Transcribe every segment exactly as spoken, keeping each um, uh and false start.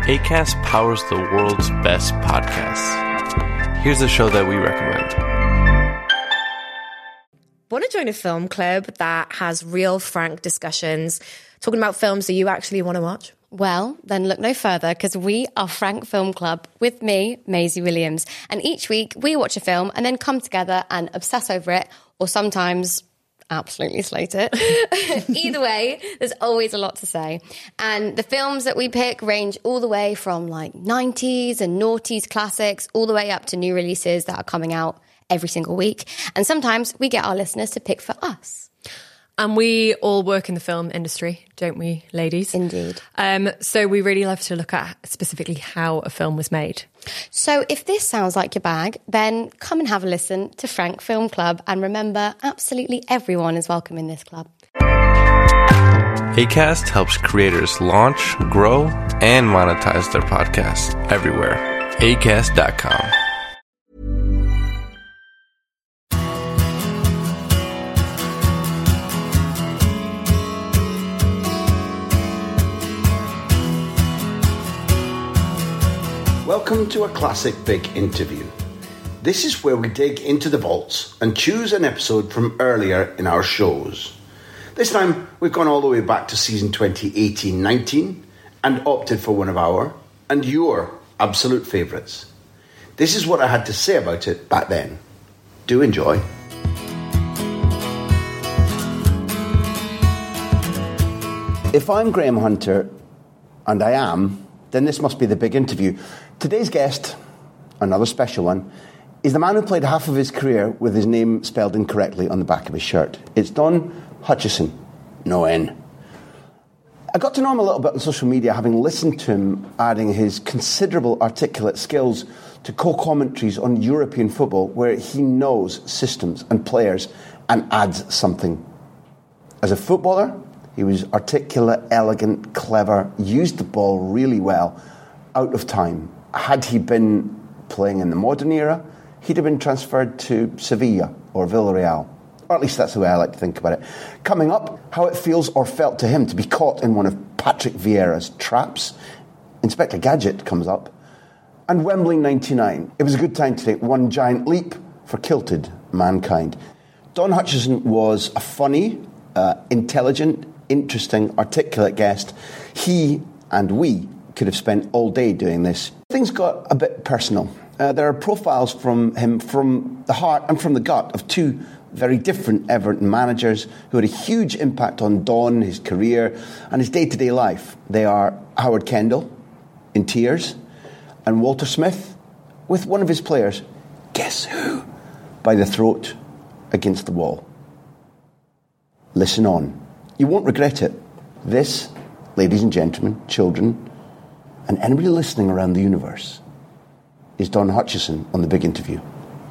Acast powers the world's best podcasts. Here's a show that we recommend. Want to join a film club that has real, frank discussions, talking about films that you actually want to watch? Well, then look no further, because we are Frank Film Club with me, Maisie Williams. And each week we watch a film and then come together and obsess over it, or sometimes absolutely slate it. Either way, there's always a lot to say. And the films that we pick range all the way from like nineties and noughties classics, all the way up to new releases that are coming out every single week. And sometimes we get our listeners to pick for us. And we all work in the film industry, don't we, ladies? Indeed. Um, so we really love to look at specifically how a film was made. So if this sounds like your bag, then come and have a listen to Frank Film Club. And remember, absolutely everyone is welcome in this club. Acast helps creators launch, grow, and monetize their podcasts everywhere. acast dot com. Welcome to a Classic Big Interview. This is where we dig into the vaults and choose an episode from earlier in our shows. This time we've gone all the way back to season twenty eighteen nineteen and opted for one of our and your absolute favourites. This is what I had to say about it back then. Do enjoy. If I'm Graham Hunter, and I am, then this must be the big interview. Today's guest, another special one, is the man who played half of his career with his name spelled incorrectly on the back of his shirt. It's Don Hutchison, no N. I got to know him a little bit on social media, having listened to him adding his considerable articulate skills to co-commentaries on European football, where he knows systems and players and adds something. As a footballer, he was articulate, elegant, clever, used the ball really well, out of time. Had he been playing in the modern era, he'd have been transferred to Sevilla or Villarreal. Or at least that's the way I like to think about it. Coming up, how it feels or felt to him to be caught in one of Patrick Vieira's traps. Inspector Gadget comes up. And Wembley ninety-nine. It was a good time to take one giant leap for kilted mankind. Don Hutchison was a funny, uh, intelligent, interesting, articulate guest. He and we could have spent all day doing this. Things got a bit personal. Uh, there are profiles from him from the heart and from the gut of two very different Everton managers who had a huge impact on Don, his career, and his day-to-day life. They are Howard Kendall, in tears, and Walter Smith, with one of his players, guess who, by the throat against the wall. Listen on. You won't regret it. This, ladies and gentlemen, children, and anybody listening around the universe, is Don Hutchison on The Big Interview.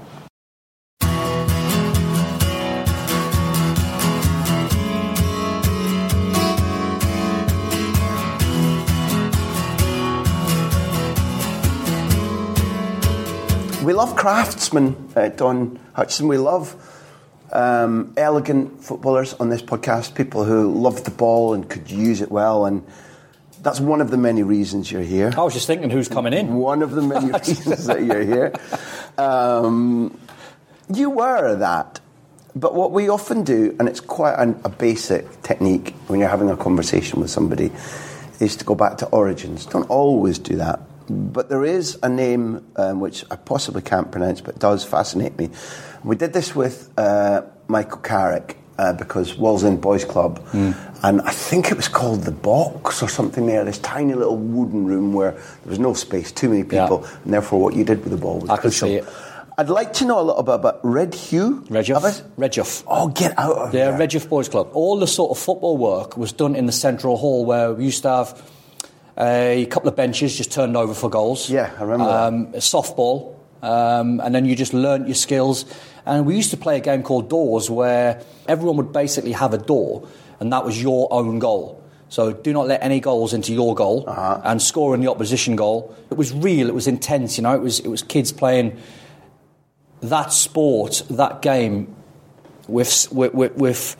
We love craftsmen, uh, Don Hutchison. We love um, elegant footballers on this podcast, people who love the ball and could use it well, and that's one of the many reasons you're here. I was just thinking who's coming in. One of the many reasons that you're here. Um, you were that. But what we often do, and it's quite an, a basic technique when you're having a conversation with somebody, is to go back to origins. Don't always do that. But there is a name um, which I possibly can't pronounce, but does fascinate me. We did this with uh, Michael Carrick. Uh, because Wallsend Boys Club, mm. and I think it was called The Box or something there, this tiny little wooden room where there was no space, too many people, yeah. and therefore what you did with the ball was I crucial. Could see it. I'd like to know a little bit about Red Hugh. Redjuff. Redjuff. Oh, get out of yeah, here. Yeah, Redjuff Boys Club. All the sort of football work was done in the central hall where we used to have a couple of benches just turned over for goals. Yeah, I remember um, that. A softball, um, and then you just learnt your skills. And we used to play a game called Doors where everyone would basically have a door and that was your own goal. So do not let any goals into your goal uh-huh. and score in the opposition goal. It was real, it was intense, you know, it was it was kids playing that sport, that game with with, with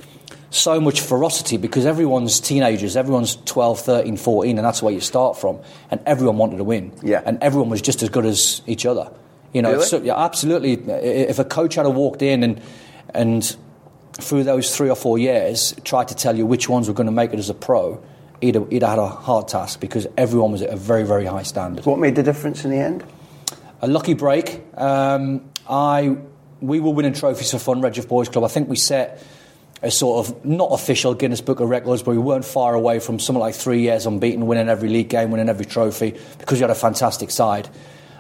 so much ferocity because everyone's teenagers, everyone's twelve, thirteen, fourteen, and that's where you start from. And everyone wanted to win. Yeah. And everyone was just as good as each other. You know, Really? so, yeah, absolutely. If a coach had walked in and and through those three or four years tried to tell you which ones were going to make it as a pro, he'd have, he'd have had a hard task because everyone was at a very, very high standard. What made the difference in the end? A lucky break. Um, I we were winning trophies for fun, Redriff Boys Club. I think we set a sort of not official Guinness Book of Records, but we weren't far away from something like three years unbeaten, winning every league game, winning every trophy because we had a fantastic side.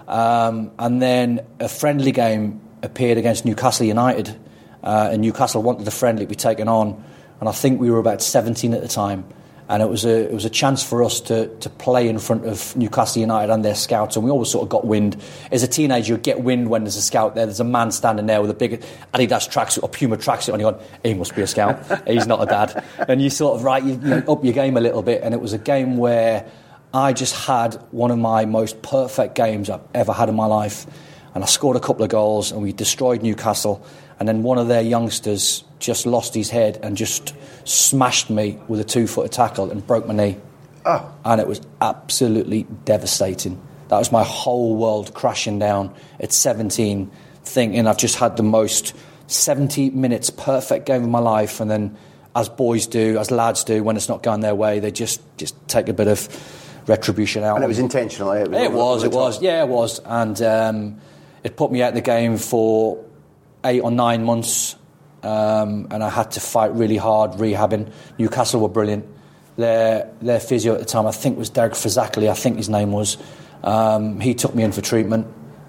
Um, and then a friendly game appeared against Newcastle United, uh, and Newcastle wanted the friendly to be taken on, and I think we were about seventeen at the time. And it was a it was a chance for us to, to play in front of Newcastle United and their scouts, and we always sort of got wind. As a teenager, you get wind when there's a scout there. There's a man standing there with a big Adidas tracksuit or Puma tracksuit on. You're going, he must be a scout. He's not a dad. And you sort of right, you, you up your game a little bit. And it was a game where I just had one of my most perfect games I've ever had in my life, and I scored a couple of goals, and we destroyed Newcastle. And then one of their youngsters just lost his head and just smashed me with a two-footer tackle and broke my knee. Oh. And it was absolutely devastating. That was my whole world crashing down at seventeen, thinking I've just had the most seventy minutes perfect game of my life, and then as boys do, as lads do, when it's not going their way, they just, just take a bit of retribution out. And it was intentional, eh? It was, It was, it was. Yeah, it was. And um, it put me out of the game for eight or nine months, um, and I had to fight really hard, rehabbing. Newcastle were brilliant. Their their physio at the time, I think, was Derek Fazakli, I think his name was. Um, he took me in for treatment.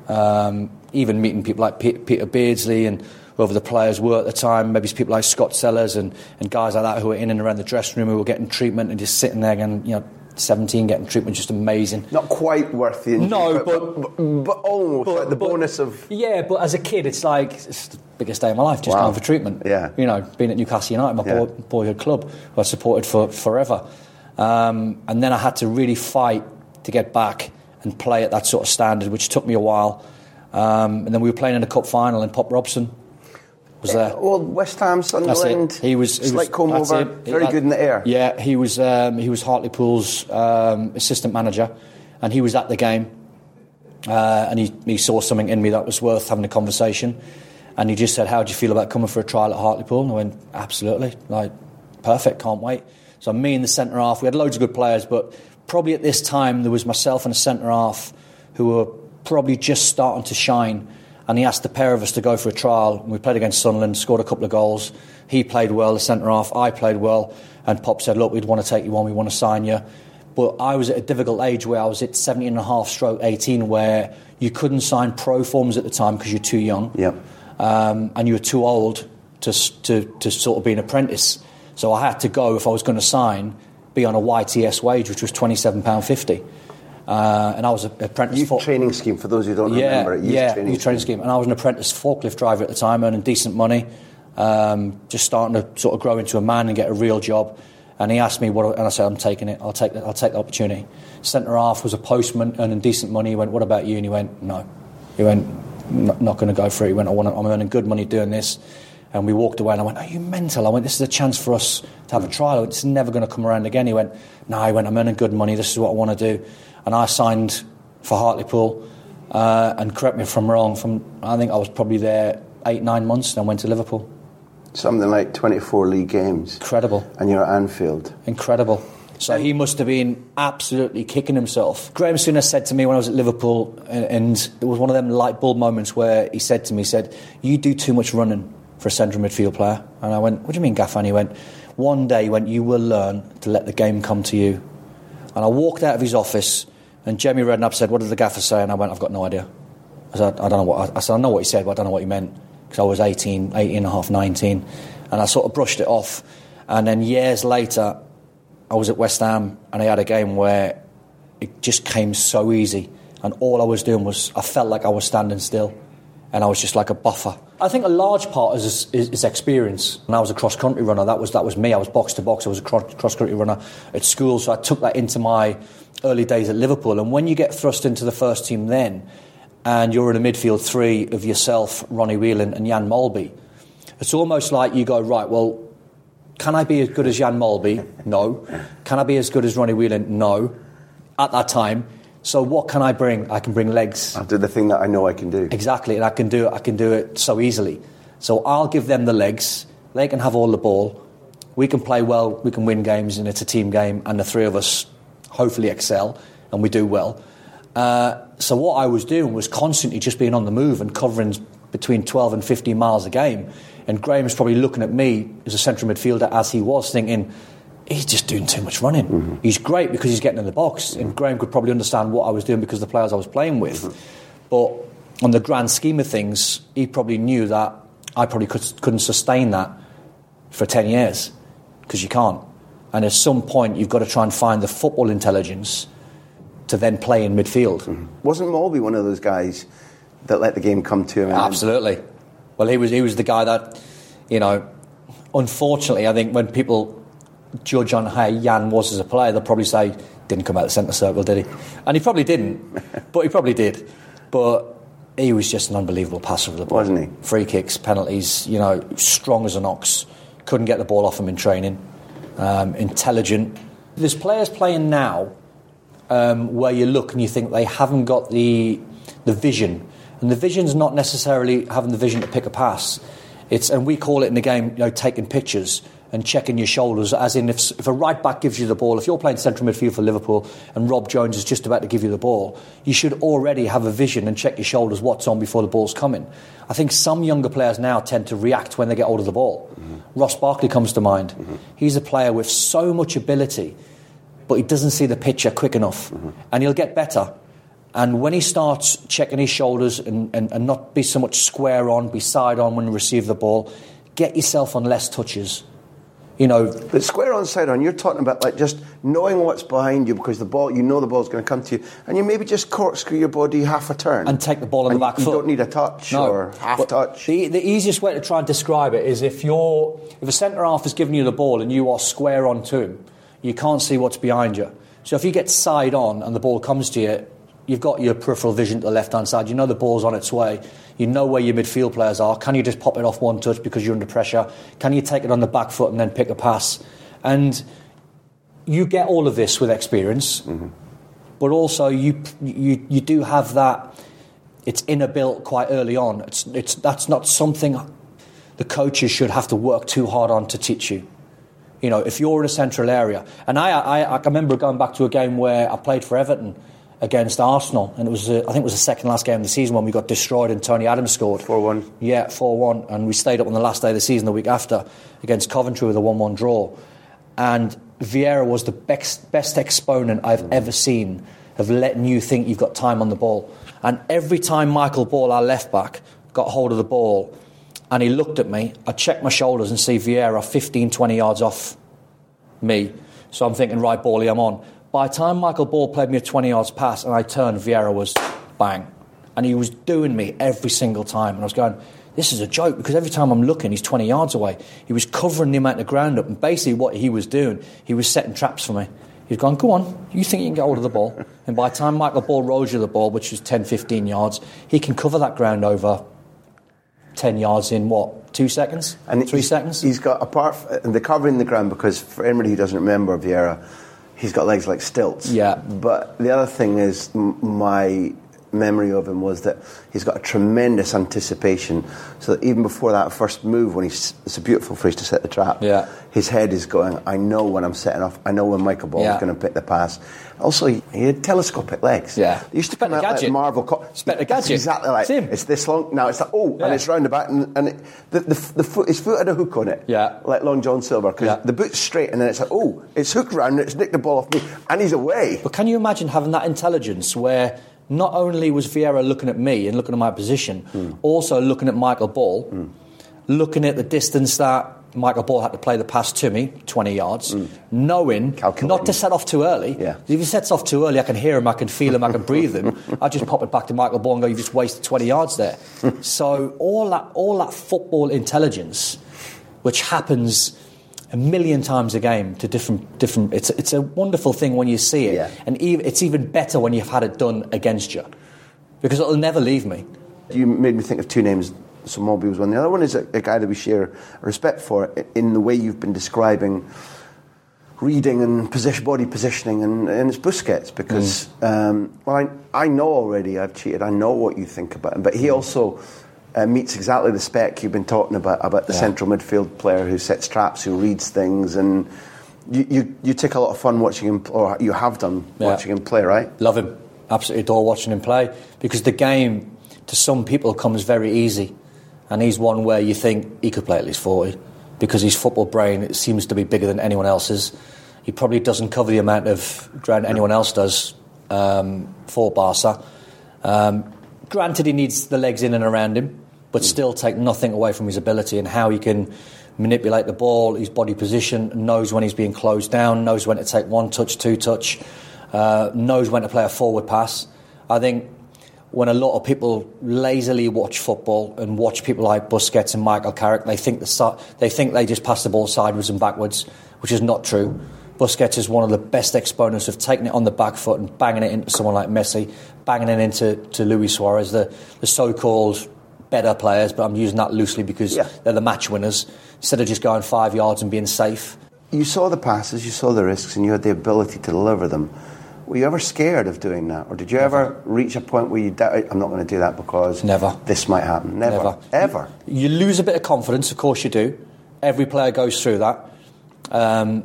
Um, even meeting people like P- Peter Beardsley and whoever the players were at the time, maybe people like Scott Sellers and, and guys like that who were in and around the dressing room who were getting treatment and just sitting there and, you know, seventeen getting treatment, just amazing. Not quite worth the injury, No, but, but- but, but, but almost but- like the but- bonus of... Yeah, but as a kid, it's like it's the biggest day of my life, just Wow. going for treatment. Yeah. You know, being at Newcastle United, my Yeah. boy, boyhood club, who I supported for forever. Um, and then I had to really fight to get back and play at that sort of standard, which took me a while. Um, and then we were playing in a cup final, and Pop Robson was there. Well, West Ham, That's Sunderland, it. He was he slight was, comb that's over, it. very He- good in the air. Yeah, he was um, he was Hartlepool's um, assistant manager, and he was at the game, uh, and he, he saw something in me that was worth having a conversation, and he just said, "How do you feel about coming for a trial at Hartlepool?" And I went, "Absolutely, like perfect, can't wait." So me and the centre half, we had loads of good players, but probably at this time there was myself and a centre half who were probably just starting to shine. And he asked the pair of us to go for a trial. And we played against Sunderland, scored a couple of goals. He played well, the centre half. I played well. And Pop said, look, we'd want to take you on. We want to sign you. But I was at a difficult age where I was at seventeen and a half stroke eighteen, where you couldn't sign pro forms at the time because you're too young. Yep. Um, and you were too old to, to, to sort of be an apprentice. So I had to go, if I was going to sign, be on a Y T S wage, which was twenty-seven pounds fifty. Uh, and I was an apprentice. Youth for- training scheme, for those who don't yeah, remember it. Youth yeah, training youth training scheme. And I was an apprentice forklift driver at the time, earning decent money, um, just starting to sort of grow into a man and get a real job. And he asked me what, and I said, I'm taking it. I'll take that. I'll take the opportunity. Centre half was a postman earning decent money. He went, what about you? And he went, no. He went, not, not going to go for it. He went, I want to, I'm earning good money doing this. And we walked away, and I went, are you mental? I went, this is a chance for us to have a trial. I went, it's never going to come around again. He went, no. He went, I'm earning good money. This is what I want to do. And I signed for Hartlepool, uh, and correct me if I'm wrong, from I think I was probably there eight, nine months, then went to Liverpool. Something like twenty-four league games. Incredible. And you're at Anfield. Incredible. So he must have been absolutely kicking himself. Graham Souness said to me when I was at Liverpool, and, and it was one of them light bulb moments where he said to me, he said, you do too much running for a central midfield player. And I went, what do you mean, Gaffer? And he went, one day he went, you will learn to let the game come to you. And I walked out of his office, and Jamie Redknapp said, what did the gaffer say? And I went, I've got no idea. I said, I don't know what, I said, I know what he said, but I don't know what he meant. Because I was eighteen, eighteen and a half, nineteen. And I sort of brushed it off. And then years later, I was at West Ham, and I had a game where it just came so easy. And all I was doing was, I felt like I was standing still. And I was just like a buffer. I think a large part is, is, is experience. And I was a cross-country runner. That was that was me. I was box-to-box. I was a cross-country runner at school. So I took that into my early days at Liverpool. And when you get thrust into the first team then, and you're in a midfield three of yourself, Ronnie Whelan and Jan Molby, it's almost like you go, right, well, Can I be as good as Jan Molby? No. Can I be as good as Ronnie Whelan? No. At that time. So what can I bring? I can bring legs. I'll do the thing that I know I can do. Exactly, and I can do it. I can do it so easily. So I'll give them the legs. They can have all the ball. We can play well. We can win games, and it's a team game. And the three of us hopefully excel, and we do well. Uh, so what I was doing was constantly just being on the move and covering between twelve and fifteen miles a game. And Graham was probably looking at me as a central midfielder as he was, thinking, he's just doing too much running. Mm-hmm. He's great because he's getting in the box. And Graham could probably understand what I was doing because of the players I was playing with. Mm-hmm. But on the grand scheme of things, he probably knew that I probably could, couldn't sustain that for ten years, because you can't. And at some point, you've got to try and find the football intelligence to then play in midfield. Mm-hmm. Wasn't Molby one of those guys that let the game come to him? Absolutely. Well, he was he was the guy that, you know, unfortunately, I think when people judge on how Jan was as a player, they'll probably say, didn't come out of the centre circle, did he? And he probably didn't, but he probably did. But he was just an unbelievable passer of the ball. Wasn't he? Free kicks, penalties, you know, strong as an ox. Couldn't get the ball off him in training. Um, intelligent. There's players playing now um, where you look and you think they haven't got the the vision. And the vision's not necessarily having the vision to pick a pass. It's, and we call it in the game, you know, taking pictures and checking your shoulders, as in if, if a right back gives you the ball, if you're playing central midfield for Liverpool and Rob Jones is just about to give you the ball, you should already have a vision and check your shoulders, what's on before the ball's coming. I think some younger players now tend to react when they get hold of the ball. Mm-hmm. Ross Barkley comes to mind. Mm-hmm. He's a player with so much ability, but he doesn't see the picture quick enough. Mm-hmm. And he'll get better. And when he starts checking his shoulders and, and, and not be so much square on, be side on when you receive the ball, get yourself on less touches. You know, but square on, side on, you're talking about like just knowing what's behind you, because the ball, you know the ball's going to come to you, and you maybe just corkscrew your body half a turn and take the ball on and the back you foot. You don't need a touch no. or half but touch. The, the easiest way to try and describe it is if you're if a centre half is giving you the ball and you are square on to him, you can't see what's behind you. So if you get side on and the ball comes to you, you've got your peripheral vision to the left-hand side. You know the ball's on its way. You know where your midfield players are. Can you just pop it off one touch because you're under pressure? Can you take it on the back foot and then pick a pass? And you get all of this with experience, mm-hmm. but also you, you you do have that. It's inner-built quite early on. It's it's that's not something the coaches should have to work too hard on to teach you. You know, if you're in a central area, and I I, I remember going back to a game where I played for Everton against Arsenal, and it was uh, I think it was the second last game of the season when we got destroyed and Tony Adams scored four one. Yeah, four one, and we stayed up on the last day of the season the week after against Coventry with a one one draw. And Vieira was the best, best exponent I've ever seen of letting you think you've got time on the ball. And every time Michael Ball, our left back, got hold of the ball and he looked at me, I checked my shoulders and see Vieira fifteen, twenty yards off me. So I'm thinking, right, Bally, I'm on. By the time Michael Ball played me a twenty yards pass and I turned, Vieira was bang. And he was doing me every single time. And I was going, this is a joke, because every time I'm looking, he's twenty yards away. He was covering the amount of ground up, and basically what he was doing, he was setting traps for me. He was going, go on, you think you can get hold of the ball? And by the time Michael Ball rolls you the ball, which was ten, fifteen yards, he can cover that ground over ten yards in, what, two seconds? And three he's, seconds? He's got, apart from the covering the ground, because for anybody who doesn't remember Vieira, he's got legs like stilts. Yeah. But the other thing is, m- my memory of him was that he's got a tremendous anticipation, so that even before that first move, when he's, it's a beautiful phrase to set the trap, yeah. his head is going, I know when I'm setting off, I know when Michael Ball yeah. is going to pick the pass. Also, he, he had telescopic legs. Yeah. They used to come out Gadget. like Marvel. Co- Spectre That's Gadget. exactly like Same. It's this long. Now it's like, oh, yeah. and it's round the back, and, and it, the, the, the foot, his foot had a hook on it. Yeah. Like Long John Silver, because yeah. the boot's straight, and then it's like, oh, it's hooked round, and it's nicked the ball off me, and he's away. But can you imagine having that intelligence where not only was Vieira looking at me and looking at my position, mm. also looking at Michael Ball, mm. looking at the distance that Michael Ball had to play the pass to me, twenty yards, mm. knowing not to set off too early. Yeah. If he sets off too early, I can hear him, I can feel him, I can breathe him. I just pop it back to Michael Ball and go, you just wasted twenty yards there. So all that, all that football intelligence, which happens a million times a game to different different. It's it's a wonderful thing when you see it, yeah. and even, it's even better when you've had it done against you, because it'll never leave me. You made me think of two names so Moby was one. The other one is a, a guy that we share respect for in the way you've been describing reading and position, body positioning, and, and it's Busquets because, mm. um, well, I, I know already I've cheated. I know what you think about him, but he also uh, meets exactly the spec you've been talking about, about the yeah. central midfield player who sets traps, who reads things, and you, you, you take a lot of fun watching him, or you have done yeah. watching him play, right? Love him. Absolutely adore watching him play because the game, to some people, comes very easy, and he's one where you think he could play at least forty. Because his football brain it seems to be bigger than anyone else's. He probably doesn't cover the amount of ground anyone else does um, for Barca. Um, granted, he needs the legs in and around him, but still take nothing away from his ability and how he can manipulate the ball, his body position, knows when he's being closed down, knows when to take one touch, two touch, uh, knows when to play a forward pass. I think when a lot of people lazily watch football and watch people like Busquets and Michael Carrick, they think the they think they just pass the ball sideways and backwards, which is not true. Busquets is one of the best exponents of taking it on the back foot and banging it into someone like Messi, banging it into to Luis Suarez, the, the so-called better players, but I'm using that loosely because yeah. they're the match winners, instead of just going five yards and being safe. You saw the passes, you saw the risks, and you had the ability to deliver them. Were you ever scared of doing that? Or did you Never. ever reach a point where you doubt, I'm not going to do that because Never. this might happen? Never. Never. Ever? You lose a bit of confidence, of course you do. Every player goes through that. Um,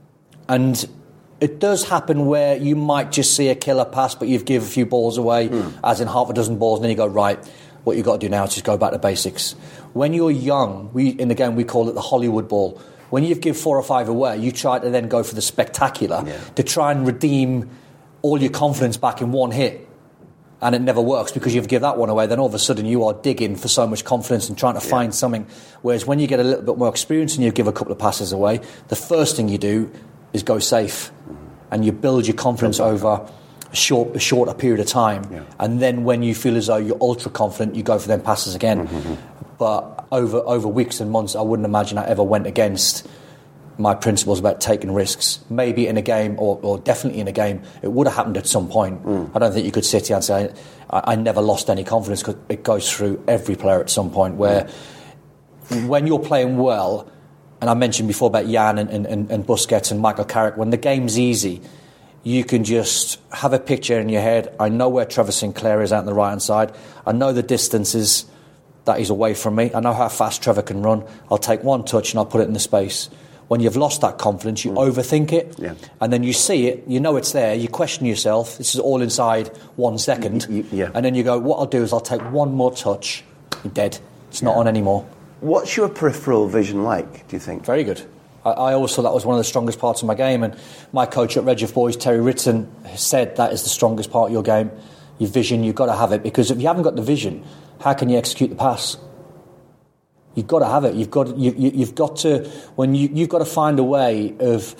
and it does happen where you might just see a killer pass, but you've given a few balls away, mm. as in half a dozen balls, and then you go, right, what you've got to do now is just go back to basics. When you're young, we in the game we call it the Hollywood ball. When you've given four or five away, you try to then go for the spectacular yeah. to try and redeem all your confidence back in one hit, and it never works because you've given that one away. Then all of a sudden you are digging for so much confidence and trying to yeah. find something. Whereas when you get a little bit more experience and you give a couple of passes away, the first thing you do is go safe, and you build your confidence over a short, a shorter period of time. Yeah. And then when you feel as though you're ultra confident, you go for them passes again. Mm-hmm. But over over weeks and months, I wouldn't imagine I ever went against my principles about taking risks. Maybe in a game, or, or definitely in a game, it would have happened at some point. Mm. I don't think you could sit here and say I, I never lost any confidence, because it goes through every player at some point where mm. when you're playing well, and I mentioned before about Jan and, and, and Busquets and Michael Carrick, when the game's easy, you can just have a picture in your head. I know where Trevor Sinclair is out on the right-hand side. I know the distances that he's away from me. I know how fast Trevor can run. I'll take one touch and I'll put it in the space. When you've lost that confidence, you mm. overthink it, yeah. and then you see it, you know it's there, you question yourself, this is all inside one second, y- y- yeah. and then you go, what I'll do is I'll take one more touch, you're dead, it's not yeah. on anymore. What's your peripheral vision like, do you think? Very good. I, I always thought that was one of the strongest parts of my game, and my coach at Redgef Boys, Terry Ritson, said that is the strongest part of your game. Your vision, you've got to have it, because if you haven't got the vision, how can you execute the pass? You've got to have it. You've got to, you, you, you've got to when you you've got to find a way of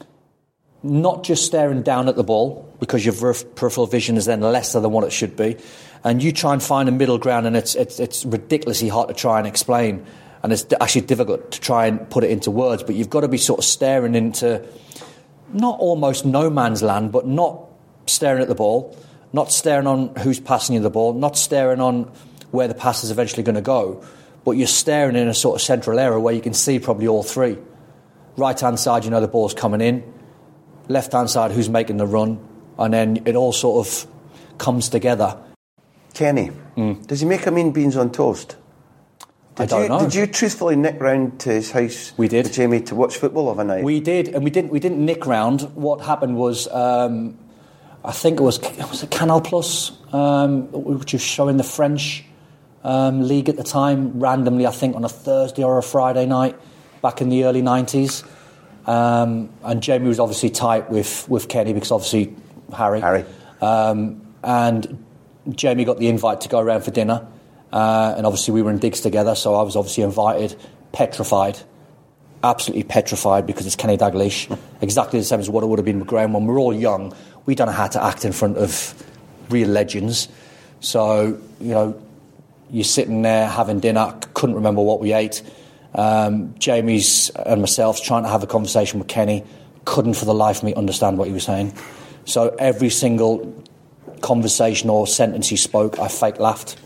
not just staring down at the ball, because your peripheral vision is then lesser than what it should be, and you try and find a middle ground, and it's it's, it's ridiculously hard to try and explain, and it's actually difficult to try and put it into words. But you've got to be sort of staring into not almost no man's land, but not staring at the ball, not staring on who's passing you the ball, not staring on where the pass is eventually going to go. But you're staring in a sort of central area where you can see probably all three. Right-hand side, you know the ball's coming in. Left-hand side, who's making the run. And then it all sort of comes together. Kenny, mm. does he make a mean beans on toast? Did I don't you, know. Did you truthfully nick round to his house we did. with Jamie to watch football of a night? We did, and we didn't We didn't nick round. What happened was, um, I think it was, was it Canal Plus, um, which was showing the French Um, league at the time, randomly, I think on a Thursday or a Friday night back in the early nineties. Um, and Jamie was obviously tight with, with Kenny, because obviously Harry. Harry. Um, and Jamie got the invite to go around for dinner. Uh, and obviously we were in digs together, so I was obviously invited, petrified, absolutely petrified, because it's Kenny Dalglish. Exactly the same as what it would have been with Graham. When we were all young, we don't know how to act in front of real legends. So, you know, you're sitting there having dinner, couldn't remember what we ate. Um, Jamie's and myself trying to have a conversation with Kenny, couldn't for the life of me understand what he was saying. So every single conversation or sentence he spoke, I fake laughed.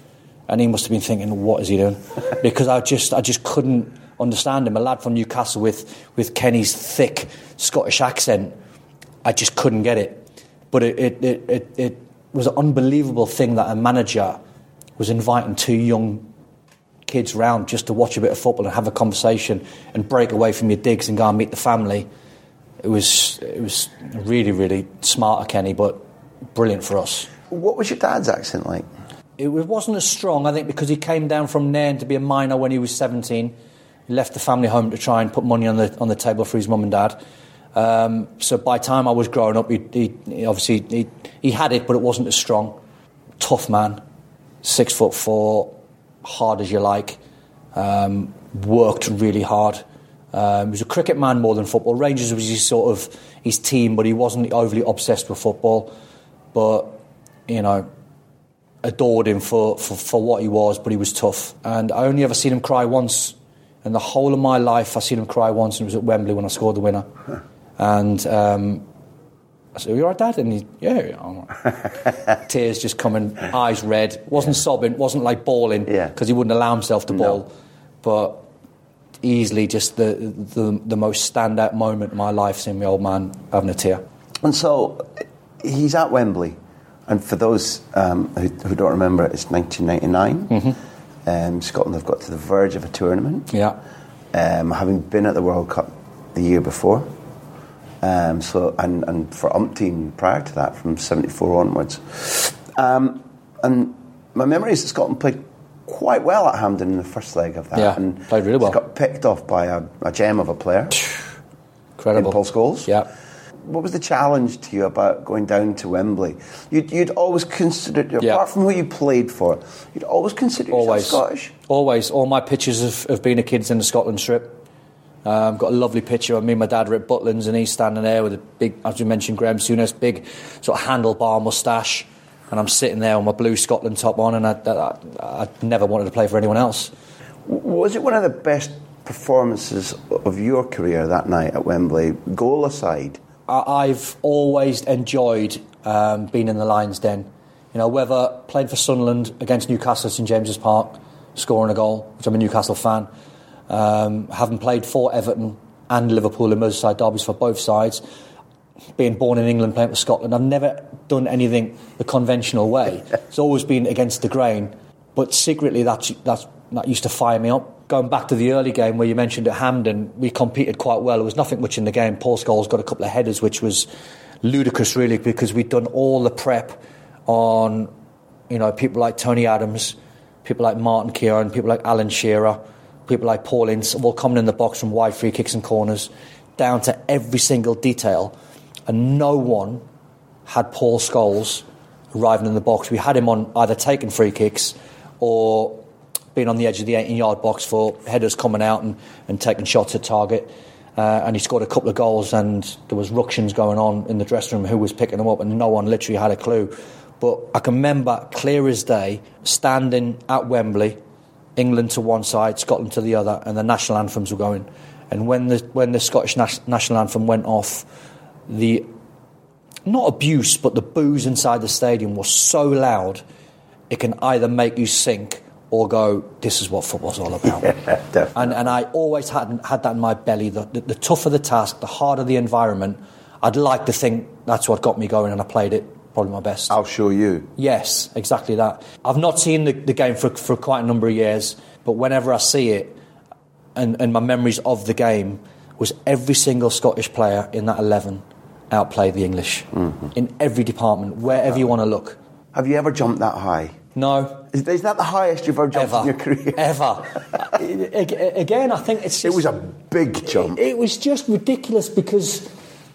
And he must have been thinking, what is he doing? Because I just I just couldn't understand him. A lad from Newcastle with, with Kenny's thick Scottish accent, I just couldn't get it. But it, it, it, it, it was an unbelievable thing that a manager was inviting two young kids round just to watch a bit of football and have a conversation and break away from your digs and go and meet the family. It was it was really, really smart of Kenny, but brilliant for us. What was your dad's accent like? It wasn't as strong, I think, because he came down from Nairn to be a miner when he was seventeen. He left the family home to try and put money on the on the table for his mum and dad. Um, so by the time I was growing up, he, he, he obviously he, he had it, but it wasn't as strong. Tough man, six foot four, hard as you like. Um, worked really hard. Um, he was a cricket man more than football. Rangers was his sort of his team, but he wasn't overly obsessed with football. But you know. Adored him for, for, for what he was, but he was tough. And I only ever seen him cry once in the whole of my life. I seen him cry once, and it was at Wembley when I scored the winner. Huh. And um, I said, "Are you all right, Dad?" And he, yeah, yeah, I'm all right. Tears just coming, eyes red. Wasn't yeah. sobbing, wasn't like bawling, because yeah. he wouldn't allow himself to bawl. No. But easily just the, the the most standout moment in my life, seeing my old man having a tear. And so he's at Wembley. And for those um, who, who don't remember, it's nineteen ninety-nine. Mm-hmm. Um, Scotland have got to the verge of a tournament. Yeah. Um, having been at the World Cup the year before. Um, so and, and for umpteen prior to that, from seventy-four onwards. Um, and my memory is that Scotland played quite well at Hampden in the first leg of that. Yeah, and played really well. Got picked off by a, a gem of a player. Incredible. In Paul Scholes. Yeah. What was the challenge to you about going down to Wembley? You'd, you'd always considered, yeah. apart from who you played for, you'd always considered always. yourself Scottish? Always. All my pictures of, of being a kid's in the Scotland strip. Um, got a lovely picture of me and my dad were at Butlins, and he's standing there with a big, as we mentioned, Graham Souness, big sort of handlebar moustache, and I'm sitting there with my blue Scotland top on, and I, I, I never wanted to play for anyone else. Was it one of the best performances of your career that night at Wembley, goal aside? I've always enjoyed um, being in the Lions' Den. You know, whether playing for Sunderland against Newcastle at St James's Park, scoring a goal, which I'm a Newcastle fan, um, having played for Everton and Liverpool in Merseyside derbies for both sides, being born in England, playing for Scotland, I've never done anything the conventional way. It's always been against the grain. But secretly, that's, that's, that used to fire me up. Going back to the early game where you mentioned at Hampden, we competed quite well. There was nothing much in the game. Paul Scholes got a couple of headers, which was ludicrous, really, because we'd done all the prep on, you know, people like Tony Adams, people like Martin Keown, people like Alan Shearer, people like Paul Ince, all coming in the box from wide free kicks and corners, down to every single detail. And no one had Paul Scholes arriving in the box. We had him on either taking free kicks or being on the edge of the eighteen-yard box for headers coming out and, and taking shots at target. Uh, and he scored a couple of goals, and there was ructions going on in the dressing room who was picking them up, and no one literally had a clue. But I can remember, clear as day, standing at Wembley, England to one side, Scotland to the other, and the national anthems were going. And when the when the Scottish nas- national anthem went off, the not abuse, but the boos inside the stadium was so loud, it can either make you sink or go, this is what football's all about. Yeah, definitely. And and I always had had that in my belly. The, the, the tougher the task, the harder the environment, I'd like to think that's what got me going, and I played it probably my best. I'll show you. Yes, exactly that. I've not seen the, the game for, for quite a number of years, but whenever I see it, and, and my memories of the game, was every single Scottish player in that eleven outplayed the English. Mm-hmm. In every department, wherever wow. you want to look. Have you ever jumped that high? No. Is, is that the highest you've ever jumped ever, in your career? Ever. Again, I think it's just, it was a big jump. It, it was just ridiculous because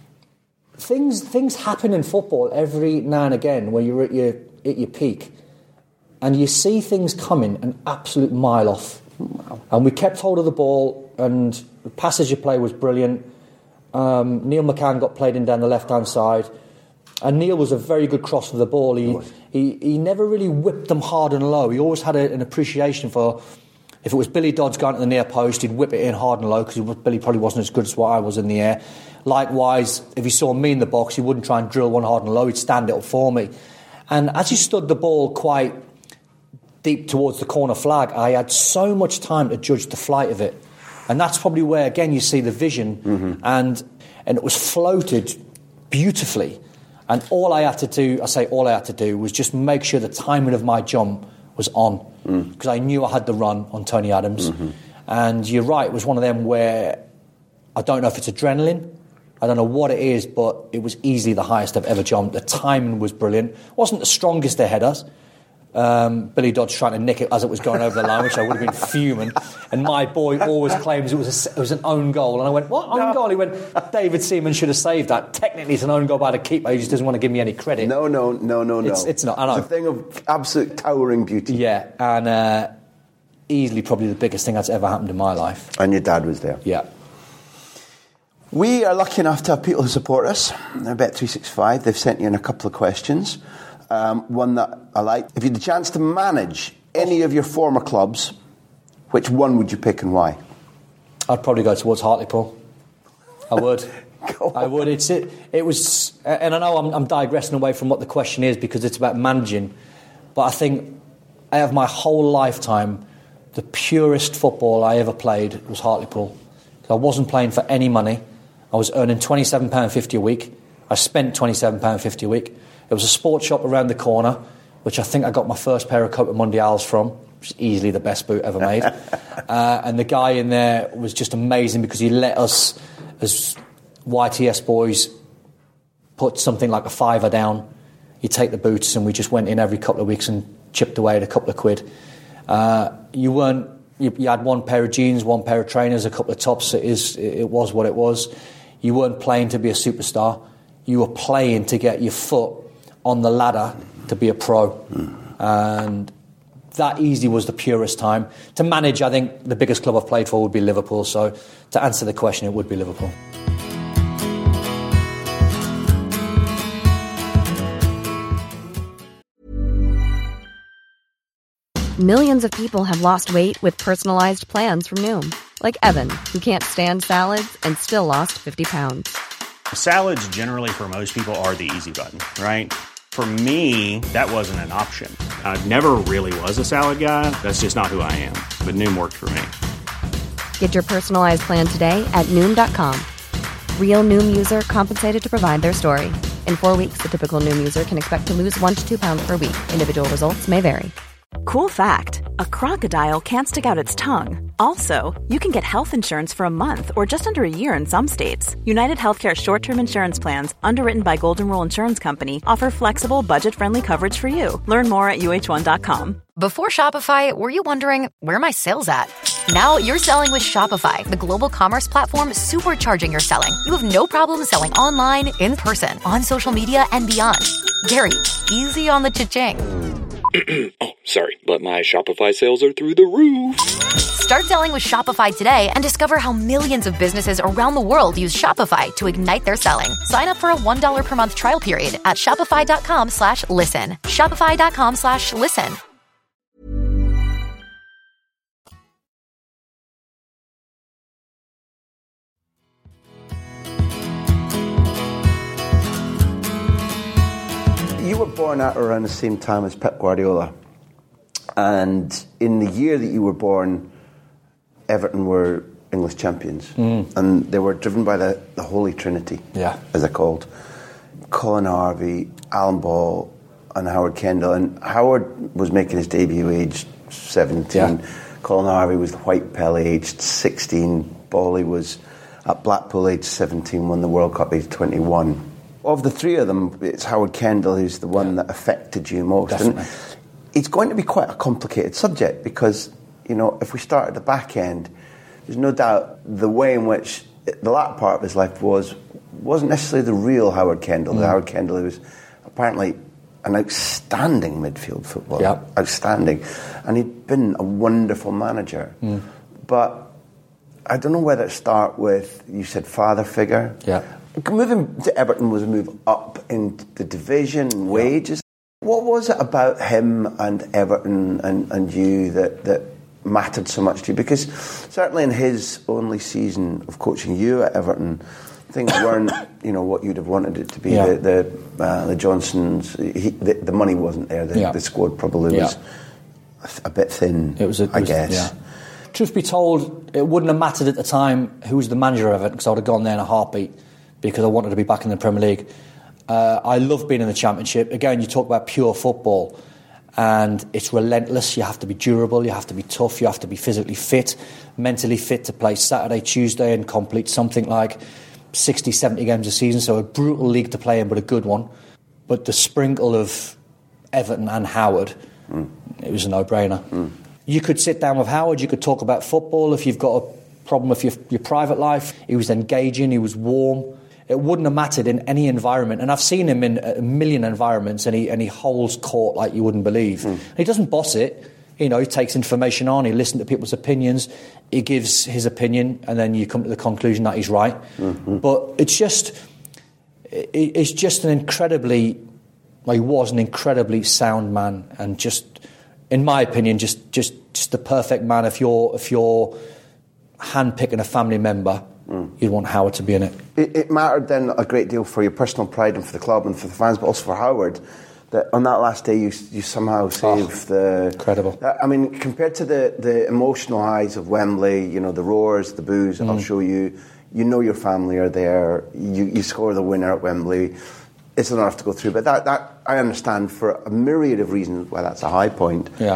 things things happen in football every now and again when you're at your at your peak, and you see things coming an absolute mile off. Wow. And we kept hold of the ball, and the passage of play was brilliant. Um, Neil McCann got played in down the left hand side. And Neil was a very good cross for the ball. He, he he never really whipped them hard and low. He always had a, an appreciation for, if it was Billy Dodds going to the near post, he'd whip it in hard and low, because Billy probably wasn't as good as what I was in the air. Likewise, if he saw me in the box, he wouldn't try and drill one hard and low, he'd stand it up for me. And as he stood the ball quite deep towards the corner flag, I had so much time to judge the flight of it. And that's probably where, again, you see the vision. Mm-hmm. And and it was floated beautifully. And all I had to do, I say all I had to do, was just make sure the timing of my jump was on. Because mm. I knew I had the run on Tony Adams. Mm-hmm. And you're right, it was one of them where I don't know if it's adrenaline. I don't know what it is, but it was easily the highest I've ever jumped. The timing was brilliant. Wasn't the strongest of headers. Um, Billy Dodds trying to nick it as it was going over the line, which I would have been fuming. And my boy always claims it was a, it was an own goal. And I went, what, own no. goal? He went, David Seaman should have saved that. Technically, it's an own goal by the keeper. He just doesn't want to give me any credit. No, no, no, no, no. It's, it's not. I know. It's a thing of absolute towering beauty. Yeah, and uh, easily probably the biggest thing that's ever happened in my life. And your dad was there. Yeah. We are lucky enough to have people who support us. Bet three sixty-five, they've sent you in a couple of questions. Um, one that I like. If you had the chance to manage any of your former clubs, which one would you pick and why? I'd probably go towards Hartlepool. I would. I would. It's it. It was, and I know I'm, I'm digressing away from what the question is because it's about managing, but I think out of my whole lifetime, the purest football I ever played was Hartlepool. I wasn't playing for any money. I was earning twenty-seven pounds fifty a week. I spent twenty-seven pounds fifty a week. There was a sports shop around the corner, which I think I got my first pair of Copa Mundials from, which is easily the best boot ever made. uh, and the guy in there was just amazing because he let us, as Y T S boys, put something like a fiver down. He'd take the boots and we just went in every couple of weeks and chipped away at a couple of quid. Uh, you weren't, you, you had one pair of jeans, one pair of trainers, a couple of tops. It, is, it was what it was. You weren't playing to be a superstar. You were playing to get your foot on the ladder to be a pro. Mm. And that easily was the purest time. To manage, I think the biggest club I've played for would be Liverpool. So to answer the question, it would be Liverpool. Millions of people have lost weight with personalized plans from Noom. Like Evan, who can't stand salads and still lost fifty pounds. Salads generally for most people are the easy button, right? For me, that wasn't an option. I never really was a salad guy. That's just not who I am. But Noom worked for me. Get your personalized plan today at Noom dot com. Real Noom user compensated to provide their story. In four weeks, the typical Noom user can expect to lose one to two pounds per week. Individual results may vary. Cool fact, a crocodile can't stick out its tongue. Also, you can get health insurance for a month or just under a year in some states. United Healthcare short-term insurance plans, underwritten by Golden Rule Insurance Company, offer flexible, budget-friendly coverage for you. Learn more at U H one dot com. Before Shopify, were you wondering, where are my sales at? Now you're selling with Shopify, the global commerce platform supercharging your selling. You have no problem selling online, in person, on social media, and beyond. Gary, easy on the cha-ching. Oh, sorry, but my Shopify sales are through the roof. Start selling with Shopify today and discover how millions of businesses around the world use Shopify to ignite their selling. Sign up for a one dollar per month trial period at shopify.com slash listen. Shopify.com slash listen. You were born at around the same time as Pep Guardiola. And in the year that you were born, Everton were English champions. Mm. And they were driven by the, the Holy Trinity, yeah. as they're called. Colin Harvey, Alan Ball, and Howard Kendall. And Howard was making his debut aged seventeen. Yeah. Colin Harvey was the White Pele aged sixteen. Bally was at Blackpool aged seventeen, won the World Cup aged twenty-one. Of the three of them, it's Howard Kendall who's the one yeah. that affected you most. Definitely. And it's going to be quite a complicated subject because, you know, if we start at the back end, there's no doubt the way in which the latter part of his life was, wasn't necessarily the real Howard Kendall. Mm. The Howard Kendall who was apparently an outstanding midfield footballer. Yeah. Outstanding. And he'd been a wonderful manager. Mm. But I don't know whether to start with, you said father figure. Yeah. Moving to Everton was a move up in the division and wages. Yeah. What was it about him and Everton and, and you that, that mattered so much to you? Because certainly in his only season of coaching you at Everton, things weren't, you know, what you'd have wanted it to be. Yeah. The the, uh, the Johnsons, he, the, the money wasn't there. The, yeah. the squad probably was yeah. a bit thin, it was a, it I was, guess. Yeah. Truth be told, it wouldn't have mattered at the time who was the manager of it, because I would have gone there in a heartbeat because I wanted to be back in the Premier League. Uh, I love being in the Championship. Again, you talk about pure football, and it's relentless. You have to be durable, you have to be tough, you have to be physically fit, mentally fit to play Saturday, Tuesday and complete something like sixty, seventy games a season, so a brutal league to play in, but a good one. But the sprinkle of Everton and Howard, mm. it was a no-brainer. Mm. You could sit down with Howard, you could talk about football. If you've got a problem with your, your private life, he was engaging, he was warm. It wouldn't have mattered in any environment. And I've seen him in a million environments, and he and he holds court like you wouldn't believe. Mm. He doesn't boss it. You know, he takes information on, he listens to people's opinions, he gives his opinion, and then you come to the conclusion that he's right. Mm-hmm. But it's just, it, it's just an incredibly, well, he was an incredibly sound man, and just, in my opinion, just just just the perfect man. If you're if you're handpicking a family member, mm. you'd want Howard to be in it. it. It mattered then a great deal for your personal pride and for the club and for the fans, but also for Howard, that on that last day you you somehow saved oh, the... Incredible. I mean, compared to the, the emotional highs of Wembley, you know, the roars, the boos, mm. I'll show you, you know your family are there, you, you score the winner at Wembley, it's enough to go through. But that, that I understand for a myriad of reasons why that's a high point. Yeah.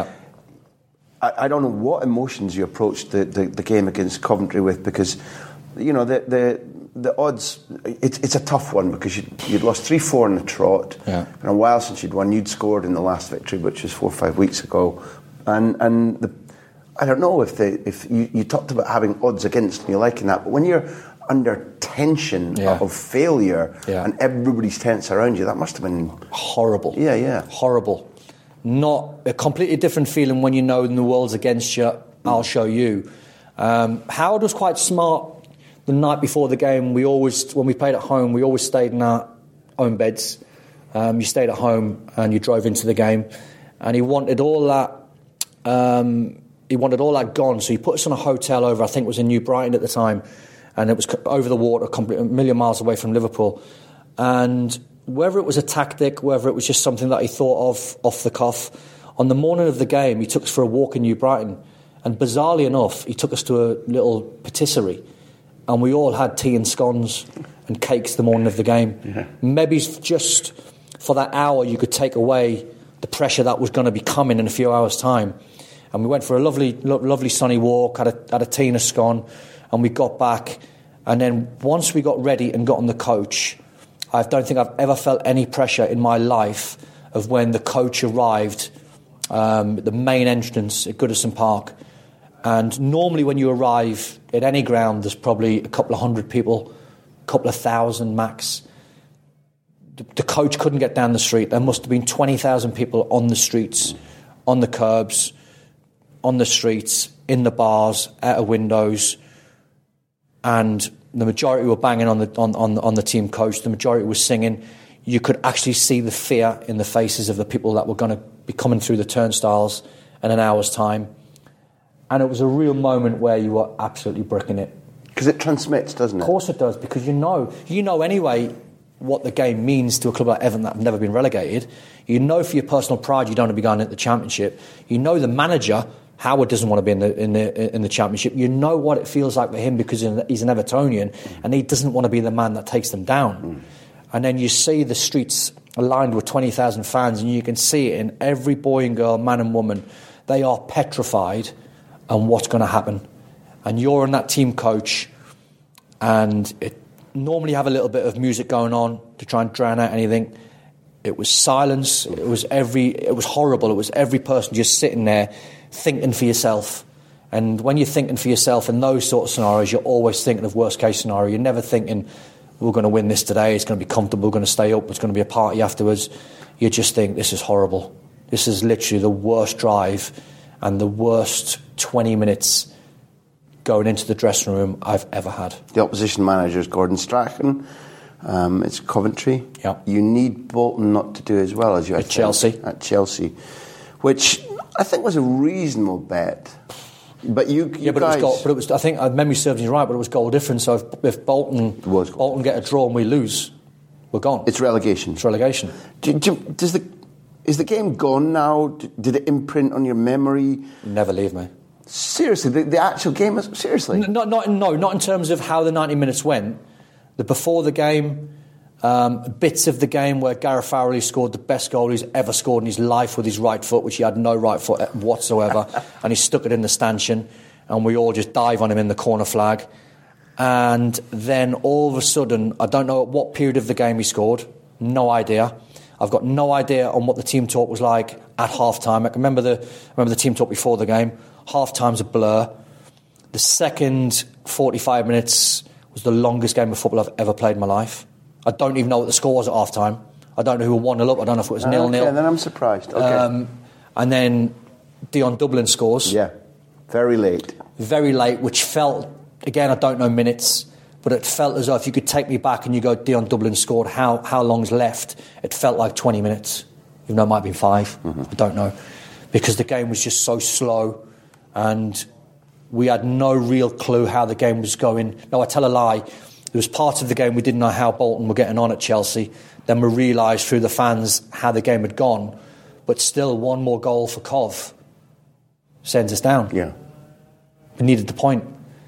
I, I don't know what emotions you approached the, the, the game against Coventry with, because, you know, the the, the odds, it's it's a tough one, because you'd, you'd lost three four in the trot. Yeah. And a while since you'd won. You'd scored in the last victory, which was four or five weeks ago. And and the, I don't know if the, if you, you talked about having odds against and you're liking that, but when you're under tension yeah. of failure yeah. and everybody's tense around you, that must have been horrible. Yeah, yeah. Horrible. Not a completely different feeling when you know the world's against you. I'll show you. Um, Howard was quite smart. The night before the game, we always, when we played at home, we always stayed in our own beds. Um, you stayed at home and you drove into the game, and he wanted all that. Um, he wanted all that gone. So he put us in a hotel over, I think it was in New Brighton at the time, and it was over the water, a million miles away from Liverpool. And whether it was a tactic, whether it was just something that he thought of off the cuff, on the morning of the game, he took us for a walk in New Brighton. And bizarrely enough, he took us to a little patisserie, and we all had tea and scones and cakes the morning of the game. Yeah. Maybe just for that hour you could take away the pressure that was going to be coming in a few hours' time. And we went for a lovely, lo- lovely sunny walk, had a, had a tea and a scone, and we got back. And then once we got ready and got on the coach, I don't think I've ever felt any pressure in my life of when the coach arrived um, at the main entrance at Goodison Park. And normally when you arrive at any ground, there's probably a couple of hundred people, a couple of thousand max. The, the coach couldn't get down the street. There must have been twenty thousand people on the streets, on the curbs, on the streets, in the bars, out of windows. And the majority were banging on the on, on, on the team coach. The majority was singing. You could actually see the fear in the faces of the people that were going to be coming through the turnstiles in an hour's time. And it was a real moment where you were absolutely bricking it. Because it transmits, doesn't it? Of course it does, because you know, you know anyway what the game means to a club like Everton that have never been relegated. You know for your personal pride you don't want to be going into the Championship. You know the manager, Howard, doesn't want to be in the in the in the Championship. You know what it feels like for him because he's an Evertonian, mm. and he doesn't want to be the man that takes them down. Mm. And then you see the streets lined with twenty thousand fans, and you can see it in every boy and girl, man and woman. They are petrified on what's going to happen. And you're in that team coach, and it normally have a little bit of music going on to try and drown out anything. It was silence. It was every. It was horrible. It was every person just sitting there thinking for yourself. And when you're thinking for yourself in those sort of scenarios, you're always thinking of worst case scenario. You're never thinking, we're going to win this today, it's going to be comfortable, we're going to stay up, it's going to be a party afterwards. You just think, this is horrible. This is literally the worst drive and the worst twenty minutes going into the dressing room I've ever had. The opposition manager is Gordon Strachan. Um, it's Coventry. Yep. You need Bolton not to do as well as you at Chelsea. At Chelsea, which I think was a reasonable bet. But you, you yeah, but guys... it was goal, but it was. I think memory serves me right, but it was goal difference. So if, if Bolton Bolton get a draw and we lose, we're gone. It's relegation. It's relegation. Do, do, does the Is the game gone now? D- Did it imprint on your memory? Never leave me. Seriously, the, the actual game is seriously. N- not, not, no, not in terms of how the ninety minutes went. The before the game, um, bits of the game where Gareth Farrelly scored the best goal he's ever scored in his life with his right foot, which he had no right foot whatsoever, and he stuck it in the stanchion, and we all just dive on him in the corner flag. And then all of a sudden, I don't know at what period of the game he scored, no idea. I've got no idea on what the team talk was like at half time. I can remember the remember the team talk before the game. Half time's a blur. The second forty-five minutes was the longest game of football I've ever played in my life. I don't even know what the score was at half time. I don't know who were one nil up. I don't know if it was nil nil. Okay, then I'm surprised. Okay. Um, and then Dion Dublin scores. Yeah, very late. Very late, which felt, again, I don't know minutes, but it felt as though if you could take me back and you go, Dion Dublin scored, how, how long's left? It felt like twenty minutes, even though it might have been five. Mm-hmm. I don't know. Because the game was just so slow and we had no real clue how the game was going. No, I tell a lie. There was parts of the game we didn't know how Bolton were getting on at Chelsea. Then we realised through the fans how the game had gone. But still, one more goal for Cov sends us down. Yeah. We needed the point.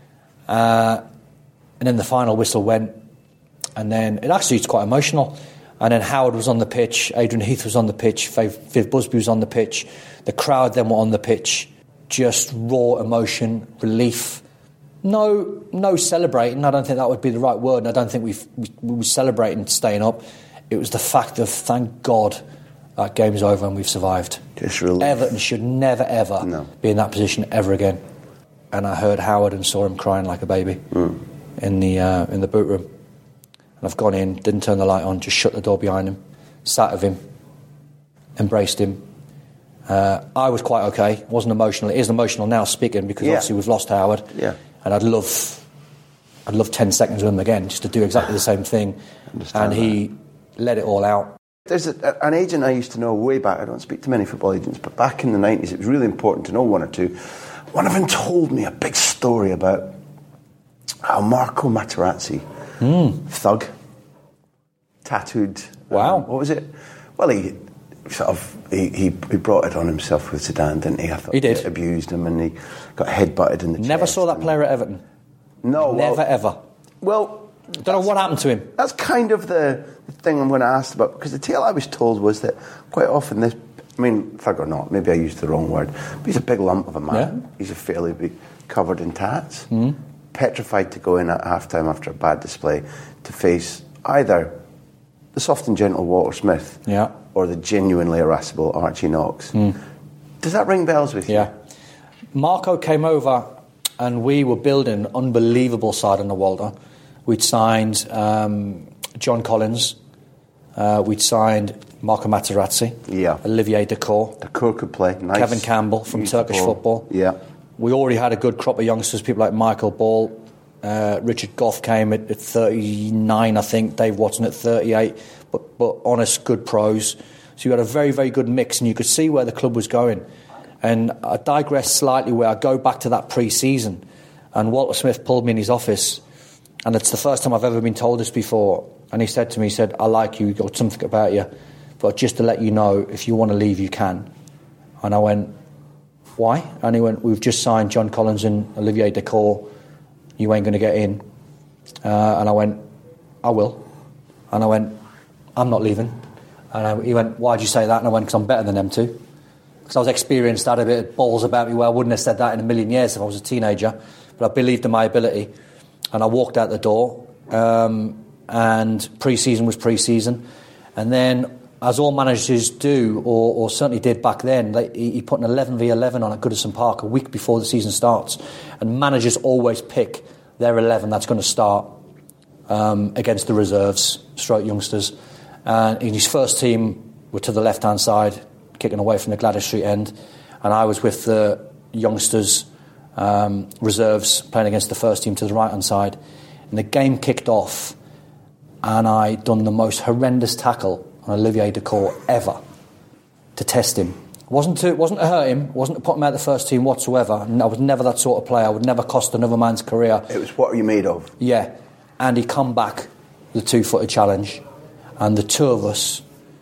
Uh, and then the final whistle went. And then, it actually, it's quite emotional. And then Howard was on the pitch. Adrian Heath was on the pitch. Viv, Viv Busby was on the pitch. The crowd then were on the pitch. Just raw emotion, relief. No no celebrating. I don't think that would be the right word. And I don't think we've, we, we were celebrating staying up. It was the fact of, thank God, that game's over and we've survived. Just relief. Everton should never, ever no. be in that position ever again. And I heard Howard and saw him crying like a baby mm. in the uh, in the boot room. And I've gone in, didn't turn the light on, just shut the door behind him, sat with him, embraced him. Uh, I was quite okay. Wasn't emotional. It is emotional now speaking because yeah. obviously we've lost Howard. Yeah. And I'd love, I'd love ten seconds with him again, just to do exactly the same thing. And he that. let it all out. There's a, an agent I used to know way back. I don't speak to many football agents, but back in the nineties, it was really important to know one or two. One of them told me a big story about how Marco Materazzi, mm. thug, tattooed. Wow. Um, what was it? Well, he sort of he, he he brought it on himself with Zidane, didn't he? I thought he did. He abused him and he got headbutted in the chest. Never saw that player at Everton. No. Never, well, ever. Well, don't know what happened to him. That's kind of the, the thing I'm going to ask about, because the tale I was told was that quite often this, I mean, thug or not, maybe I used the wrong word, but he's a big lump of a man. Yeah. He's a fairly big, covered in tats, mm. petrified to go in at half-time after a bad display to face either the soft and gentle Walter Smith yeah. or the genuinely irascible Archie Knox. Mm. Does that ring bells with you? Yeah. Marco came over and we were building an unbelievable side on the Walter. We'd signed um, John Collins, uh, we'd signed Marco Materazzi, yeah. Olivier Dacour. Dacour could play, nice. Kevin Campbell from Beautiful. Turkish football. Yeah. We already had a good crop of youngsters, people like Michael Ball, uh, Richard Goff came at, at thirty-nine, I think, Dave Watson at thirty-eight, but, but honest, good pros. So you had a very, very good mix, and you could see where the club was going. And I digress slightly where I go back to that pre-season, and Walter Smith pulled me in his office, and it's the first time I've ever been told this before, and he said to me, he said, I like you, you've got something about you, but just to let you know, if you want to leave, you can. And I went, why? And he went, we've just signed John Collins and Olivier Dacour, you ain't going to get in. Uh, and I went, I will. And I went, I'm not leaving. And I, he went, why'd you say that? And I went, because I'm better than them two. Because I was experienced, I had a bit of balls about me where I wouldn't have said that in a million years if I was a teenager. But I believed in my ability. And I walked out the door. Um, and pre-season was pre-season. And then, as all managers do, or, or certainly did back then, they, he put an eleven v eleven on at Goodison Park a week before the season starts. And managers always pick their eleven that's going to start um, against the reserves, stroke youngsters. And in his first team were to the left-hand side, kicking away from the Gladys Street end. And I was with the youngsters, um, reserves, playing against the first team to the right-hand side. And the game kicked off, and I done the most horrendous tackle on Olivier Dacour ever to test him. It wasn't to, it wasn't to hurt him, it wasn't to put him out of the first team whatsoever. And I was never that sort of player. I would never cost another man's career. It was what are you made of? Yeah. And he come back with a two-footed challenge, and the two of us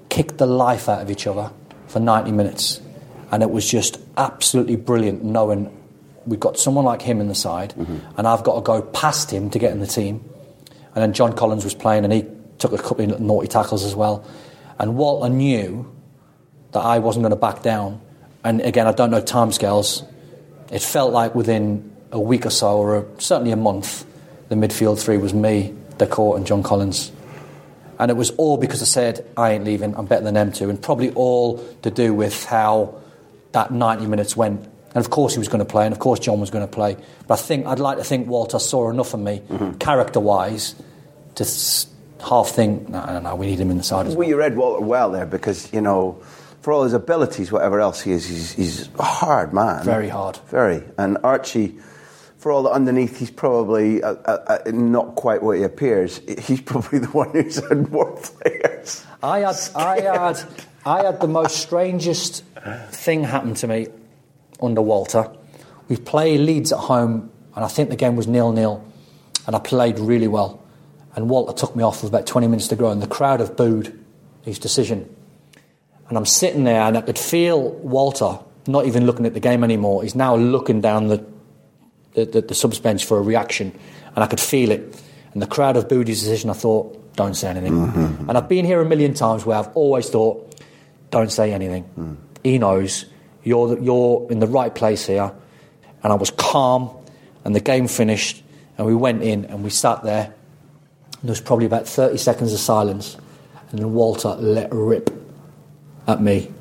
kicked the life out of each other for ninety minutes. And it was just absolutely brilliant knowing we've got someone like him in the side, mm-hmm. and I've got to go past him to get in the team. And then John Collins was playing, and he took a couple of naughty tackles as well. And Walter knew that I wasn't going to back down. And again, I don't know timescales. It felt like within a week or so, or a, certainly a month, the midfield three was me, Decourt and John Collins. And it was all because I said, I ain't leaving, I'm better than them two. And probably all to do with how that ninety minutes went. And of course he was going to play, and of course John was going to play. But I think I'd like to think Walter saw enough of me, mm-hmm. character-wise, to s- half think, no, no, no, we need him in the side as well. Well, you read Walter well there, because, you know, for all his abilities, whatever else he is, he's, he's a hard man. Very hard. Very. And Archie, for all that underneath, he's probably uh, uh, uh, not quite what he appears. He's probably the one who's had more players. I had, I had, I had the most strangest thing happen to me under Walter. We played Leeds at home, and I think the game was nil-nil, and I played really well. And Walter took me off with about twenty minutes to go, and the crowd have booed his decision. And I'm sitting there, and I could feel Walter not even looking at the game anymore. He's now looking down the the, the, the subs bench for a reaction, and I could feel it. And the crowd have booed his decision. I thought, don't say anything. Mm-hmm. And I've been here a million times where I've always thought, don't say anything. Mm. He knows you're the, you're in the right place here. And I was calm, and the game finished, and we went in, and we sat there. And there was probably about thirty seconds of silence, and then Walter let rip at me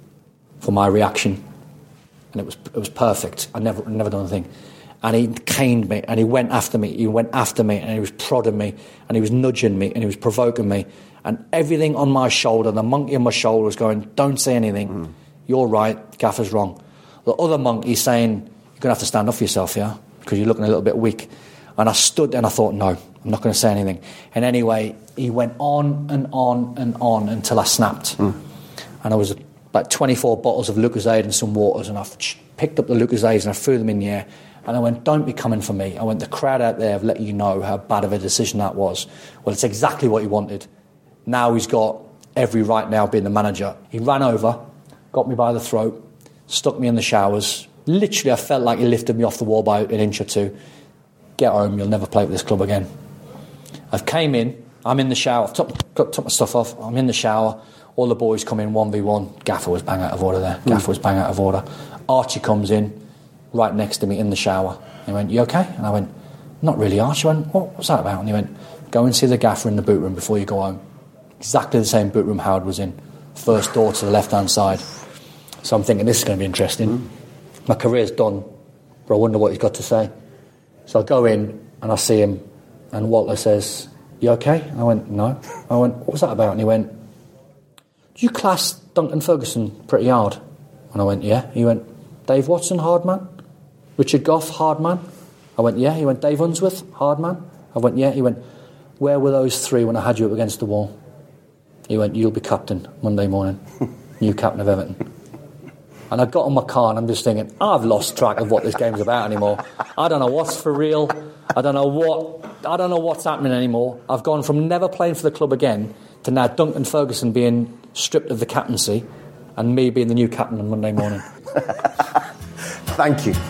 for my reaction, and it was it was perfect. I never never done anything, and he caned me, and he went after me. He went after me, and he was prodding me, and he was nudging me, and he was provoking me, and everything on my shoulder, the monkey on my shoulder was going, "Don't say anything. Mm. You're right. Gaffer's wrong." The other monkey's saying, "You're gonna have to stand up for yourself, yeah, because you're looking a little bit weak." And I stood there and I thought, no, I'm not going to say anything. And anyway, he went on and on and on until I snapped. Mm. And I was about twenty-four bottles of Lucozade and some waters, and I picked up the Lucozades and I threw them in the air. And I went, don't be coming for me. I went, the crowd out there have let you know how bad of a decision that was. Well, it's exactly what he wanted. Now he's got every right now being the manager. He ran over, got me by the throat, stuck me in the showers. Literally, I felt like he lifted me off the wall by an inch or two. Get home, you'll never play with this club again. I've came in, I'm in the shower, I've took, took, took my stuff off, I'm in the shower, all the boys come in one v one, Gaffer was bang out of order there, Gaffer mm. was bang out of order. Archie comes in, right next to me in the shower. He went, you okay? And I went, not really, Archie. I went, what, what's that about? And he went, go and see the Gaffer in the boot room before you go home. Exactly the same boot room Howard was in, first door to the left-hand side. So I'm thinking, this is going to be interesting. Mm. My career's done, but I wonder what he's got to say. So I go in and I see him, and Walter says, you okay? And I went, no. I went, what was that about? And he went, do you class Duncan Ferguson pretty hard? And I went, yeah. He went, Dave Watson, hard man? Richard Gough, hard man? I went, yeah. He went, Dave Unsworth, hard man? I went, yeah. He went, where were those three when I had you up against the wall? He went, you'll be captain Monday morning. New captain of Everton. And I got on my car and I'm just thinking, I've lost track of what this game's about anymore. I don't know what's for real. I don't know what. I don't know what's happening anymore. I've gone from never playing for the club again to now Duncan Ferguson being stripped of the captaincy and me being the new captain on Monday morning. Thank you.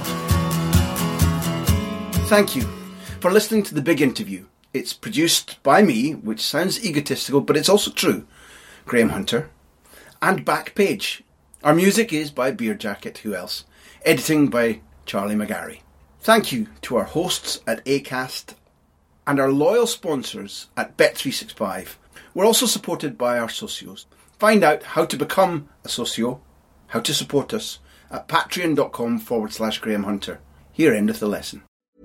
Thank you for listening to The Big Interview. It's produced by me, which sounds egotistical, but it's also true, Graham Hunter, and Backpage. Our music is by Beer Jacket, who else? Editing by Charlie McGarry. Thank you to our hosts at Acast and our loyal sponsors at Bet three sixty-five. We're also supported by our socios. Find out how to become a socio, how to support us, at patreon.com forward slash Graham Hunter. Here endeth the lesson.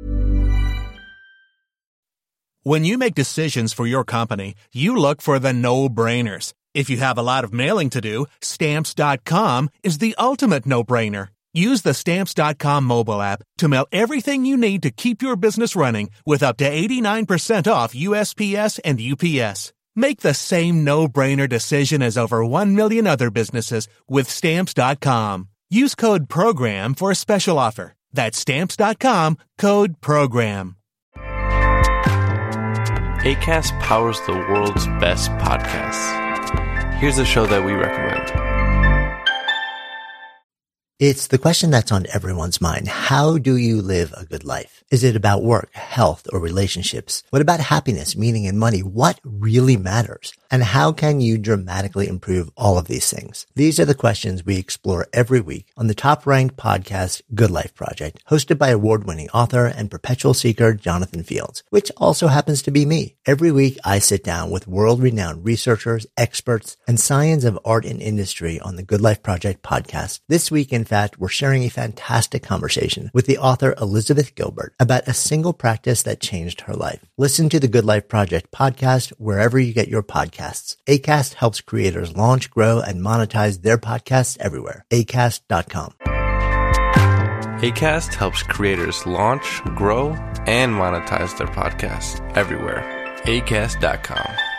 When you make decisions for your company, you look for the no-brainers. If you have a lot of mailing to do, Stamps dot com is the ultimate no-brainer. Use the Stamps dot com mobile app to mail everything you need to keep your business running with up to eighty-nine percent off U S P S and U P S. Make the same no-brainer decision as over one million other businesses with Stamps dot com. Use code PROGRAM for a special offer. That's Stamps dot com, code PROGRAM. Acast powers the world's best podcasts. Here's a show that we recommend. It's the question that's on everyone's mind. How do you live a good life? Is it about work, health, or relationships? What about happiness, meaning, and money? What really matters? And how can you dramatically improve all of these things? These are the questions we explore every week on the top-ranked podcast, Good Life Project, hosted by award-winning author and perpetual seeker Jonathan Fields, which also happens to be me. Every week, I sit down with world-renowned researchers, experts, and science of art and industry on the Good Life Project podcast. This week, in fact, we're sharing a fantastic conversation with the author Elizabeth Gilbert about a single practice that changed her life. Listen to the Good Life Project podcast wherever you get your podcasts. Acast helps creators launch, grow, and monetize their podcasts everywhere. acast dot com. Acast helps creators launch, grow, and monetize their podcasts everywhere. acast dot com.